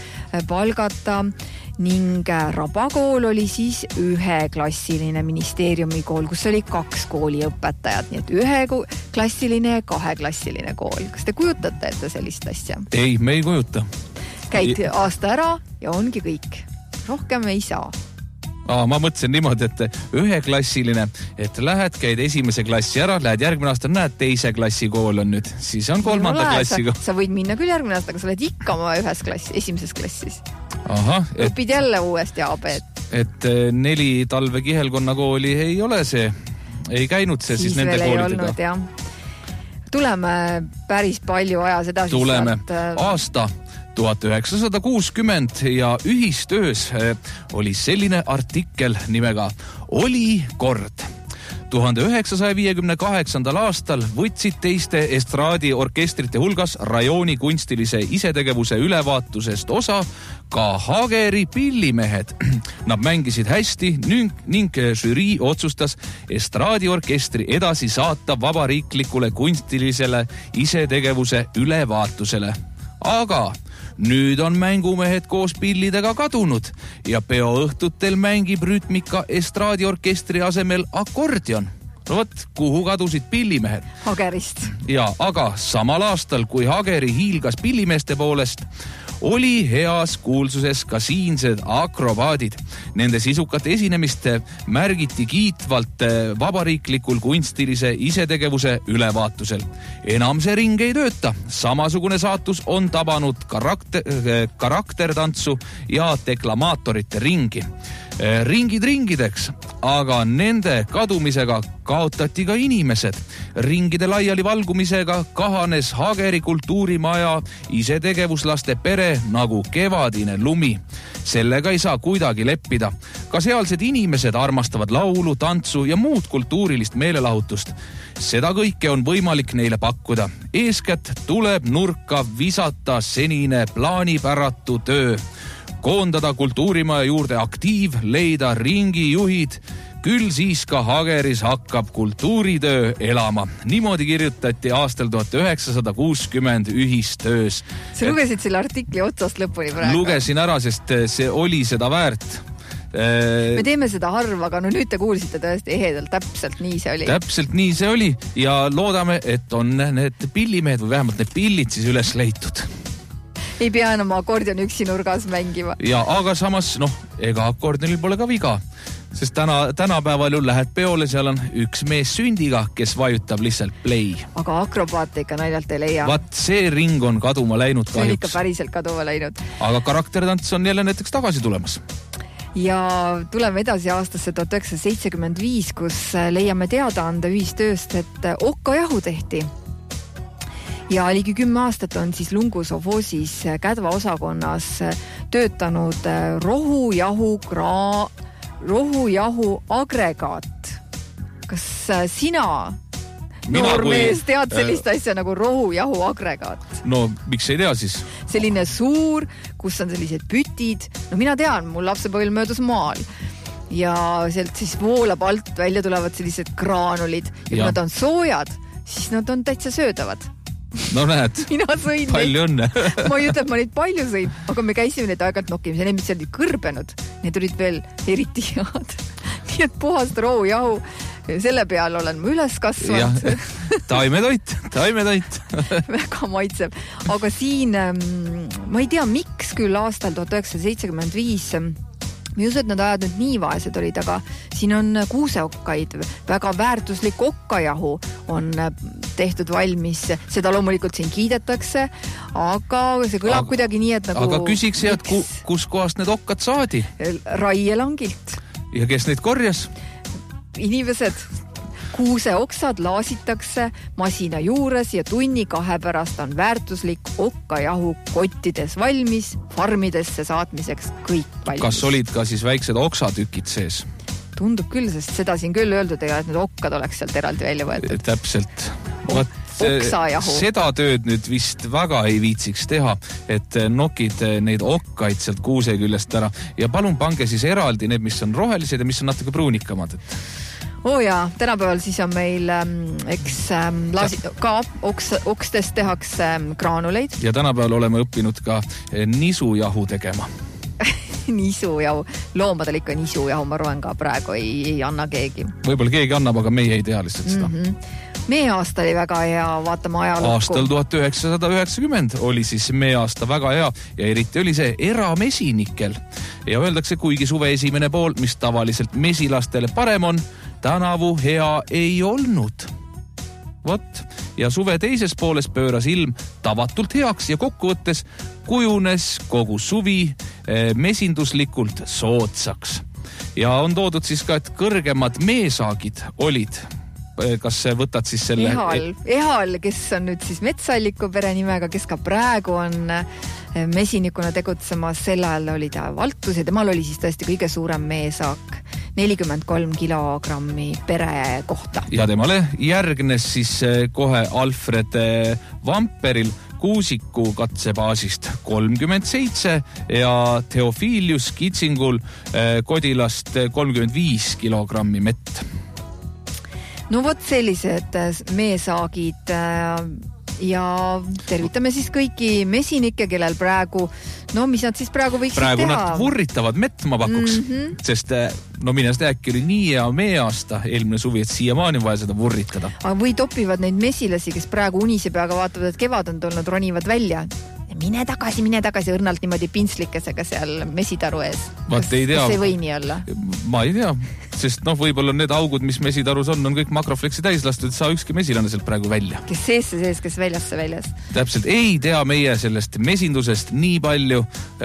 palgata ning Raba kool oli siis üheklassiline ministeeriumi kool, kus oli kaks kooliõpetajat, nii et üheklassiline ja kaheklassiline kool. Kas te kujutate ette sellist asja? Ei, me ei kujuta. Käid aasta ära ja ongi kõik. Rohkem ei saa. Aa, ma mõtlesin niimoodi, et üheklassiline, et lähed, käid esimese klassi ära, lähed järgmine aasta, näed, teise klassi kool on nüüd, siis on kolmanda klassiga. Sa, sa võid minna küll järgmine aasta, aga sa oled ikka oma ühes klassi, esimeses klassis. Aha, et, õpid jälle uuesti A B. Et neli Talve Kihelkonna kooli ei ole see, ei käinud see siis, siis nende koolidega. Olnud, jah. Tuleme päris palju ajas edasi. Tuleme. Aasta tuhat üheksasada kuuskümmend ja ühistöös oli selline artikkel nimega Oli kord. tuhande üheksasaja viiekümne kaheksandal aastal võtsid teiste estraadiorkestrite hulgas rajooni kunstilise isetegevuse ülevaatusest osa ka Hageri pillimehed. Nad mängisid hästi ning, ning žürii otsustas estraadiorkestri edasi saata vabariiklikule kunstilisele isetegevuse ülevaatusele. Aga nüüd on mängumehed koos pillidega kadunud ja peoõhtutel mängib rütmika estraadiorkestri asemel akordion. No võt, kuhu kadusid pillimehed? Hagerist. Ja, aga samal aastal, kui Hageri hiilgas pillimeeste poolest, oli heas kuulsuses ka siinsed akrobaadid. Nende sisukat esinemist märgiti kiitvalt vabariiklikul kunstilise isetegevuse ülevaatusel. Enam see ring ei tööta. Samasugune saatus on tabanud karakter, karaktertantsu ja deklamaatorite ringi. Ringid ringideks, aga nende kadumisega kaotati ka inimesed. Ringide laiali valgumisega kahanes Hageri kultuurimaja isetegevuslaste pere nagu kevadine lumi. Sellega ei saa kuidagi leppida. Ka sealsed inimesed armastavad laulu, tantsu ja muud kultuurilist meelelahutust. Seda kõike on võimalik neile pakkuda. Eeskätt tuleb nurka visata senine plaanipäratu töö. Koondada kultuurimaja juurde aktiiv, leida ringijuhid, küll siis ka Hageris hakkab kultuuritöö elama. Niimoodi kirjutati aastal tuhat üheksasada kuuskümmend ühistöös. Sa lugesid selle artikli otsast lõpuni praegu? Lugesin ära, sest see oli seda väärt. Me teeme seda harva, aga no nüüd te kuulsite tõesti ehedalt, täpselt nii see oli. Täpselt nii see oli ja loodame, et on need pillimehed või vähemalt need pillid siis üles leitud. Ei pea enam akordion üksi nurgas mängima. Ja, aga samas, noh, ega akordionil pole ka viga, sest täna, tänapäeval ju lähed peole, seal on üks mees sündiga, kes vajutab lihtsalt play. Aga akrobaate ikka naljalt ei leia. Vaat see ring on kaduma läinud kahjuks. See on ikka päriselt kaduma läinud. Aga karaktertants on jälle näiteks tagasi tulemas. Ja tuleme edasi aastasse tuhat üheksasada seitsekümmend viis, kus leiame teada anda ühistööst, et okkajahu tehti. Ja ligi kümme aastat on siis Lungu sovhoosis Kädva osakonnas töötanud rohujahu, gra... rohujahu agregaat. Kas sina, Mina noor kui... mees, tead sellist äh... asja nagu rohujahu agregaat? No, miks ei tea siis? Selline suur, kus on sellised pütid. No mina tean, mul lapsepõlv möödus maal. Ja sealt siis voolab alt välja tulevad sellised graanulid. Ja kui nad on soojad, siis nad on täitsa söödavad. No näed, Mina sõin palju õnne. Ma ei ütle, et ma neid palju sõin, aga me käisime neid aegalt nokkimise. Need, mis olid kõrbenud, need olid veel eriti head. Nii et puhast rohujahu, selle peal olen ma üles kasvanud. Taimetoit, taimetoit. Väga maitseb. Aga siin, ma ei tea, miks küll aastal tuhat üheksasada seitsekümmend viis ma just, et nad ajad nüüd nii vaesed olid, aga siin on kuuseokkaid, väga väärtuslik okkajahu on tehtud valmis. Seda loomulikult siin kiidetakse, aga see kõlab aga, kuidagi nii, et nagu... Aga küsiks, et ku, kus kohast need okkad saadi? Raielangilt. Ja kes neid korjas? Inimesed. Kuuse oksad laasitakse masina juures ja tunni kahe pärast on väärtuslik okkajahu kottides valmis, farmidesse saatmiseks kõik valmis. Kas olid ka siis väiksed oksatükid sees? Tundub küll, sest seda siin küll öeldud, et need okkad oleks sealt eraldi välja võetud. Täpselt. Oksajahu. Seda tööd nüüd vist väga ei viitsiks teha, et nokid neid okkaid sealt kuuse küljest ära ja palun pange siis eraldi need, mis on rohelised ja mis on natuke pruunikamad. Oo oh jaa, tänapäeval siis on meil ähm, eks ähm, laasi, ka oks, okstest tehakse ähm, graanuleid. Ja tänapäeval oleme õppinud ka nisujahu tegema. Nisujahu. Loomadel ikka nisujahu, ma arvan ka praegu ei, ei anna keegi. Võib-olla keegi annab, aga meie ei tea lihtsalt seda. Mm-hmm. Meie aasta oli väga hea, vaatame ajalukku. Aastal tuhat üheksasada üheksakümmend oli siis meie aasta väga hea ja eriti oli see eramesinikel. Ja öeldakse, kuigi suve esimene pool, mis tavaliselt mesilastele parem on, tänavu hea ei olnud. Vot, ja suve teises pooles pööras ilm tavatult heaks ja kokkuvõttes kujunes kogu suvi mesinduslikult soodsaks. Ja on toodud siis ka, et kõrgemad meesaagid olid. Kas võtad siis selle... Ehal, Ehal, kes on nüüd siis Metsalliku perenimega, kes ka praegu on mesinikuna tegutsemas, sel ajal oli ta Valtus ja temal oli siis tõesti kõige suurem meesaak, nelikümmend kolm kilogrammi pere kohta. Ja temale järgnes siis kohe Alfred Vamperil Kuusiku katsebaasist kolmkümmend seitse ja Theophilius Kitsingul Kodilast kolmkümmend viis kilogrammi mett. No vot sellised meesaagid ja tervitame siis kõiki mesinikke, kellel praegu, no mis nad siis praegu võiksid praegu teha? Praegu nad vurritavad mett, ma pakuks, mm-hmm. sest no minest äkki oli nii ja mee aasta eelmine suvi, et siiamaani on vaja seda vurritada. Või topivad neid mesilasi, kes praegu unise peaga vaatavad, et kevad on tulnud, ronivad välja. Mine tagasi, mine tagasi õrnalt niimoodi pintslikesega seal mesitaru ees. Kas, kas ei või nii olla? Ma ei tea, sest noh, võib-olla need augud, mis mesitarus on, on kõik makrofleksi täis lastud, et saa ükski mesilane sealt praegu välja. Kes seesse sees, kes väljasse väljas. Täpselt, ei tea meie sellest mesindusest nii palju.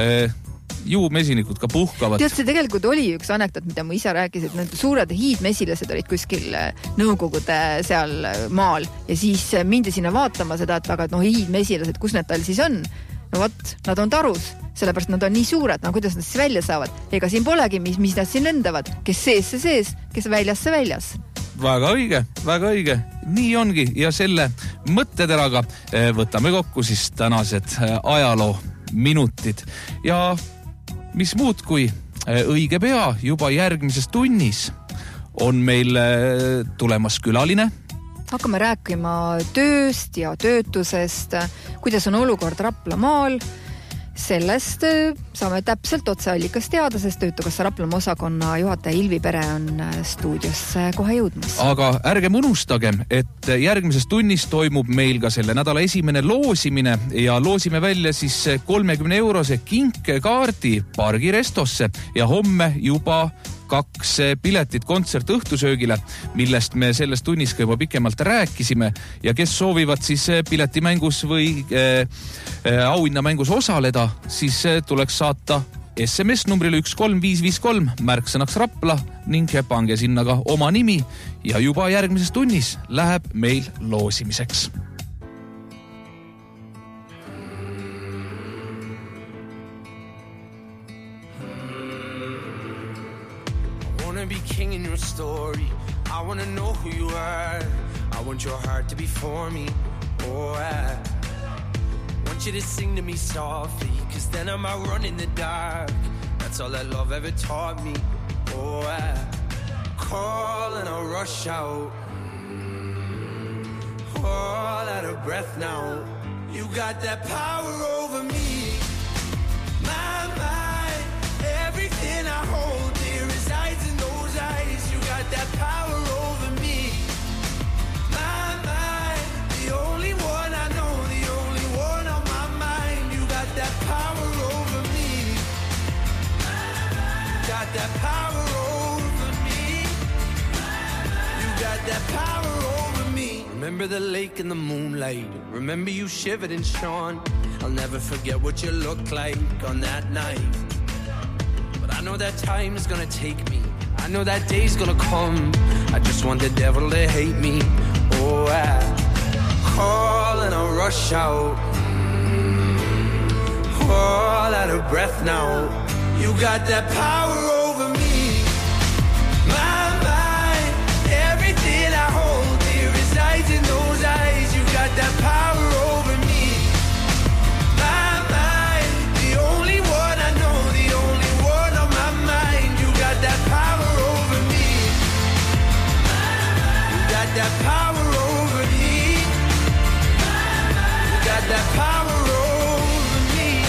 Ju mesinikud ka puhkavad. Tead, see tegelikult oli üks anekdoot, mida mu isa rääkis, et need suured hiidmesilased olid kuskil nõukogude seal maal ja siis mindi sinna vaatama seda, et aga no hiidmesilased, kus need tal siis on? No vot, nad on tarus, sellepärast nad on nii suured, no kuidas nad siis välja saavad? Ega siin polegi, mis, mis nad siin lendavad, kes seesse sees, kes väljasse väljas. Väga õige, väga õige. Nii ongi ja selle mõtteteraga võtame kokku siis tänased ajaloo minutid ja mis muud kui õige pea juba järgmises tunnis on meil tulemas külaline. Hakkame rääkima tööst ja töötusest, kuidas on olukord Raplamaal. Sellest saame täpselt otseallikast teada, sest Töötukassa Raplamaa osakonna juhataja Ilvi Pere on stuudiosse kohe jõudmas. Aga ärgem unustagem, et järgmises tunnis toimub meil ka selle nädala esimene loosimine ja loosime välja siis kolmekümne eurose kinkekaardi Pargirestosse ja homme juba kaks piletit kontsert õhtusöögile, millest me selles tunnis ka juba pikemalt rääkisime ja kes soovivad siis piletimängus või äh, auhinnamängus osaleda, siis tuleks saata S M S numbrile üks kolm viis viis kolm märksõnaks Rapla ning pange sinna ka oma nimi ja juba järgmises tunnis läheb meil loosimiseks. Be king in your story. I want to know who you are. I want your heart to be for me. Oh, I want you to sing to me softly, cause then I might run in the dark. That's all that love ever taught me. Oh, I call and I rush out, all out of breath now. You got that power over me. My mind, everything I hold dear resides in those eyes. You got that power over me. My mind, the only one I know, the only one on my mind. You got that power over me. You got that power over me. You got that power over me. Remember the lake in the moonlight. Remember you shivered and shone. I'll never forget what you looked like on that night. I know that time is gonna take me. I know that day's gonna come. I just want the devil to hate me. Oh, I call and I rush out, all out of breath now. You got that power over me. My mind, everything I hold dear resides in those eyes. You got that power over me. My mind, the only one I know, the only one on my mind. You got that power over me. You got that power over me. You got that power over me.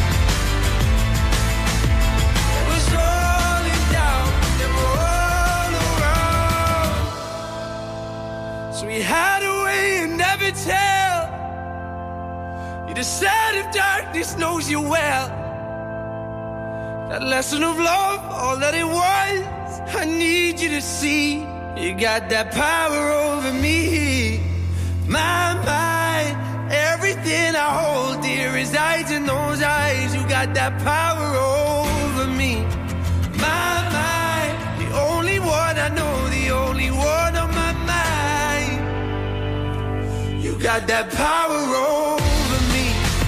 It was rolling down and all around. So we had a way and never tell. You decided if darkness knows you well. That lesson of love, all that it was, I need you to see. You got that power over me. My mind, everything I hold dear resides in those eyes. You got that power over me. My mind, the only one I know, the only one on my mind. You got that power over me.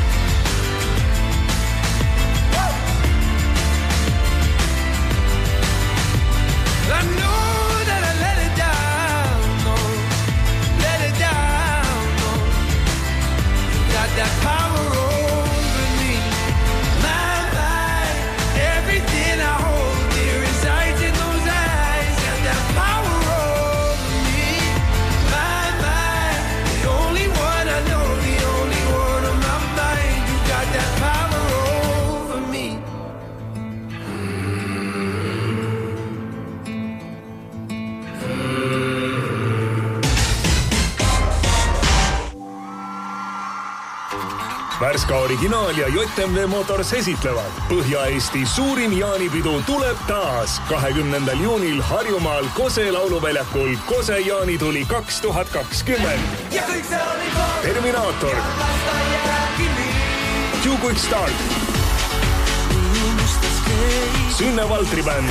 I know that I let it down, no, let it down, no. You got that power over me. My mind, everything I hold dear resides in those eyes. Got that power over me. My mind, the only one I know, the only one on my mind. You got that power over me. Värska originaal ja J M V Motors esitlevad. Põhja-Eesti suurim jaanipidu tuleb taas kahekümnendal juunil Harjumaal Kose lauluväljakul Kose jaanituli kaks tuhat kakskümmend. Terminaator, Q Quick Start, Sünne Valtri bänd,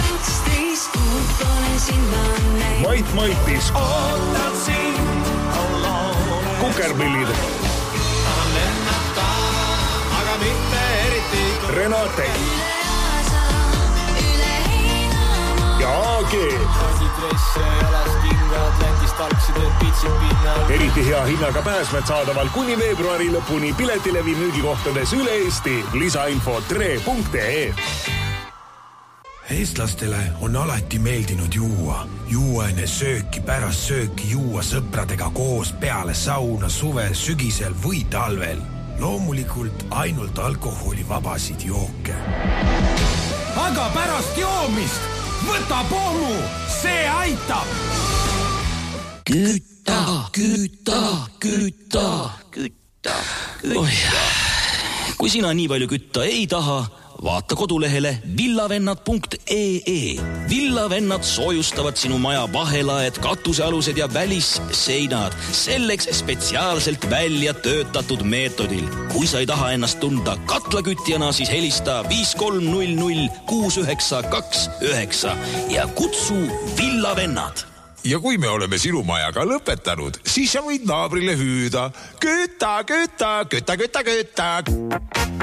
Mait Maitis, Kukerpillid, Renate ja A G. Eriti hea hinnaga pääsmed saadaval kuni veebruari lõpuni piletilevi müügikohtades üle Eesti. Lisainfo tre punkt ee. Eestlastele on alati meeldinud juua. Juua enne sööki, pärast sööki juua sõpradega koos peale sauna suvel, sügisel või talvel. Loomulikult ainult alkoholivabasid jooke. Aga pärast joomist võta pommu, see aitab! Küta, küta, küta, küta, küta. Oih, kui sina nii palju kütta ei taha, vaata kodulehele villavennad punkt ee. Villavennad soojustavad sinu maja vahelaed, katusealused ja välisseinad. Selleks spetsiaalselt välja töötatud meetodil. Kui sa ei taha ennast tunda katlakütjana, siis helista viis kolm null null kuus üheksa kaks üheksa ja kutsu Villavennad. Ja kui me oleme sinu majaga lõpetanud, siis sa võid naabrile hüüda. Küta, küta, küta, küta, küta.